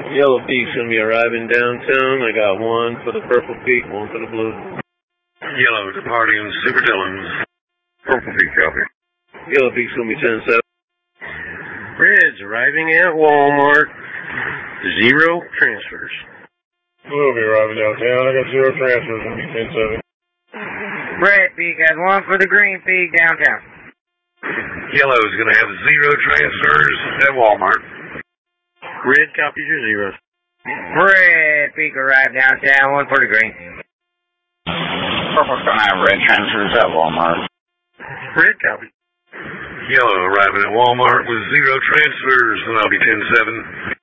Yellow Peak's going to be arriving downtown. I got one for the Purple Peak, one for the Blue. Yellow departing Super Dillon's. Purple Peak, copy. Yellow Peak's going to be 10-7. Red's arriving at Walmart. 0 transfers. Blue will be arriving downtown. I got 0 transfers. Going to be 10-7. Red Peak has one for the Green Peak downtown. Yellow is going to have 0 transfers at Walmart. Red copies your zeros. Red Peak arrived downtown, one for the Green. Purple's going to have red transfers at Walmart. Red copy. Yellow arriving at Walmart with 0 transfers, and I'll be 10-7.